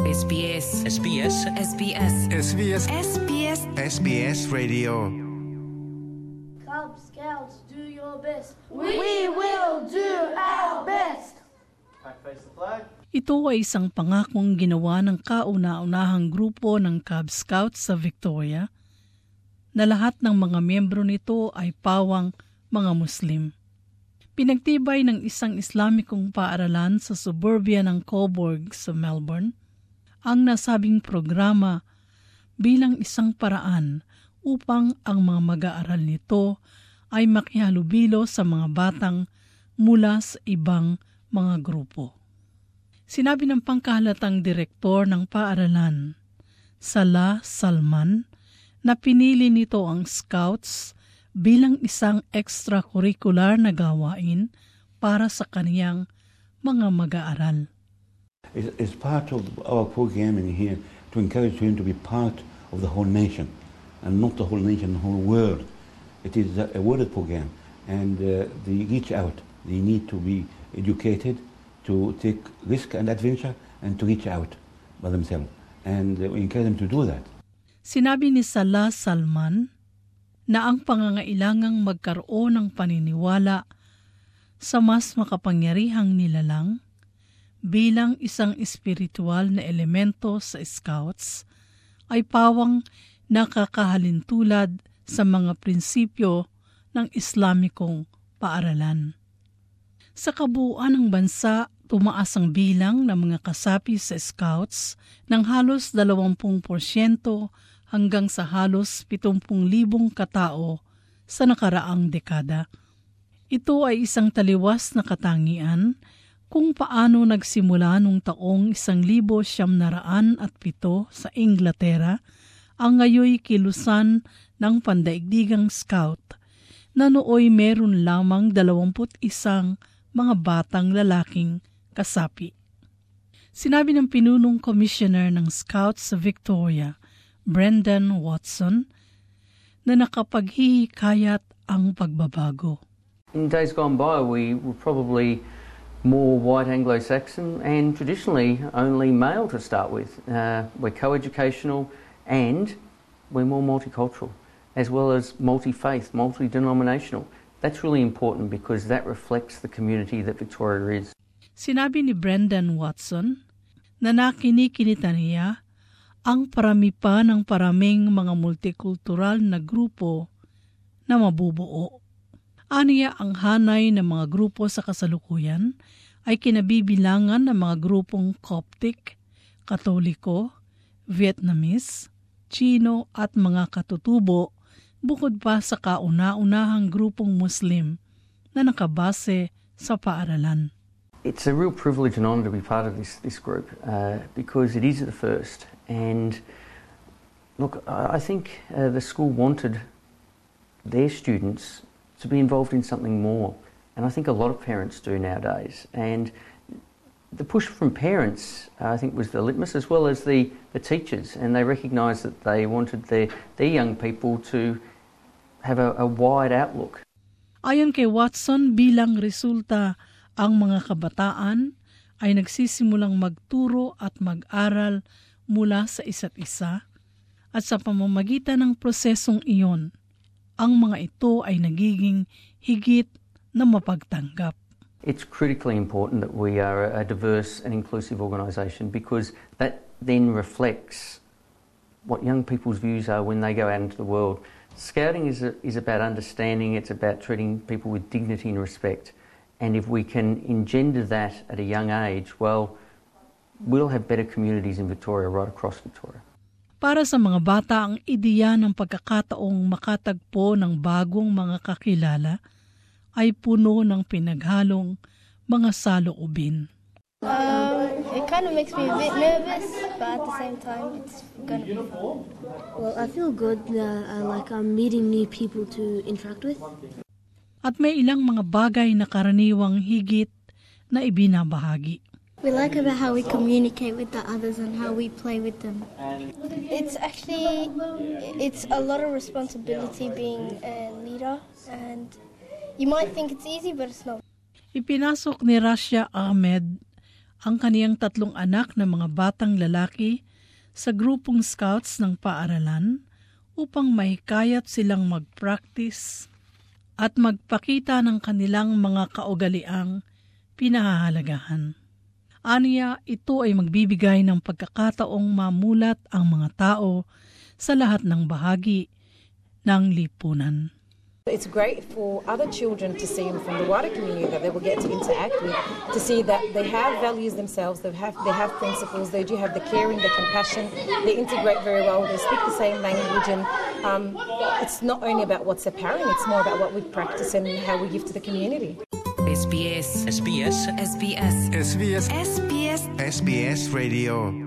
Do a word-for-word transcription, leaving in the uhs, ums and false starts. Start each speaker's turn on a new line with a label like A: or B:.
A: S B S.
B: S B S.
A: S B S.
C: S B S.
A: S B S.
C: S B S Radio.
D: Cub Scouts, do your best.
E: We will do our best.
F: Face the flag.
G: Ito ay isang pangakong ginawa ng kauna-unahang grupo ng Cub Scouts sa Victoria na lahat ng mga miyembro nito ay pawang mga Muslim. Pinagtibay ng isang Islamikong paaralan sa suburbia ng Coburg sa Melbourne ang nasabing programa bilang isang paraan upang ang mga mag-aaral nito ay makihalubilo sa mga batang mula sa ibang mga grupo. Sinabi ng pangkahalatang direktor ng paaralan, Salah Salman, na pinili nito ang Scouts bilang isang extracurricular na gawain para sa kaniyang mga mag-aaral.
H: It's part of our programming here to encourage him to be part of the whole nation, and not the whole nation, the whole world. It is a worded program, and uh, they reach out. They need to be educated to take risk and adventure and to reach out by themselves. And uh, we encourage them to do that.
G: Sinabi ni Salah Salman na ang pangangailangang magkaroon ng paniniwala sa mas makapangyarihang nilalang bilang isang espiritual na elemento sa Scouts ay pawang nakakahalintulad sa mga prinsipyo ng Islamikong paaralan. Sa kabuuan ng bansa, tumaas ang bilang ng mga kasapi sa Scouts ng halos dalawampu porsyento hanggang sa halos pitungpung libong katao sa nakaraang dekada. Ito ay isang taliwas na katangian kung paano nagsimula nung taong isang libo siyam na raan at pito sa Inglaterra ang ngayoy kilusan ng pandaigdigang Scout na nooy meron lamang dalawamput isang mga batang lalaking kasapi. Sinabi ng pinunong commissioner ng Scouts sa Victoria, Brendan Watson, na nakapaghihikayat ang pagbabago.
F: In days gone by, we were probably more white Anglo-Saxon and traditionally only male to start with. Uh, we're co-educational and we're more multicultural, as well as multi-faith, multi-denominational. That's really important because that reflects the community that Victoria is.
G: Sinabi ni Brendan Watson na nakinikinita niya ang parami pa ng paraming mga multikultural na grupo na mabubuo. Aniya ang hanay ng mga grupo sa kasalukuyan ay kinabibilangan ng mga grupong Coptic, Katoliko, Vietnamese, Chino at mga katutubo bukod pa sa kauna-unahang grupong Muslim na nakabase sa paaralan.
F: It's a real privilege and honour to be part of this, this group uh, because it is the first. And look, I think uh, the school wanted their students to be involved in something more. And I think a lot of parents do nowadays. And the push from parents, uh, I think, was the litmus, as well as the, the teachers. And they recognised that they wanted their, their young people to have a, a wide outlook.
G: Ayon kay Watson, bilang resulta, ang mga kabataan ay nagsisimulang magturo at mag-aral mula sa isa't isa at sa pamamagitan ng prosesong iyon, ang mga ito ay nagiging higit na mapagtanggap.
F: It's critically important that we are a diverse and inclusive organisation because that then reflects what young people's views are when they go out into the world. Scouting is, a, is about understanding, it's about treating people with dignity and respect. And if we can engender that at a young age, well, we'll have better communities in Victoria, right across Victoria.
G: Para sa mga bata, ang ideya ng pagkakataong makatagpo ng bagong mga kakilala ay puno ng pinaghalong mga saloobin.
D: Um, it kind of makes me a bit nervous, but at the same time, it's gonna be fun.
I: Well, I feel good that uh, like I'm meeting new people to interact with.
G: At may ilang mga bagay na karaniwang higit na ibinabahagi.
I: We like about how we communicate with the others and how we play with them.
D: It's actually, it's a lot of responsibility being a leader, and you might think it's easy, but it's not.
G: Ipinasok ni Rasha Ahmed ang kaniyang tatlong anak na mga batang lalaki sa grupong scouts ng paaralan upang mahikayat silang mag-practice at magpakita ng kanilang mga kaugaliang pinahahalagahan. Aniya, ito ay magbibigay ng pagkakataong mamulat ang mga tao sa lahat ng bahagi ng lipunan.
A: It's great for other children to see them from the wider community that they will get to interact with, to see that they have values themselves, they have they have principles, they do have the caring, the compassion, they integrate very well, they speak the same language, and um, it's not only about what's apparent, it's more about what we practice and how we give to the community.
C: S B S. S B S.
B: S B S.
C: S B S.
B: S B S.
C: S B S Radio.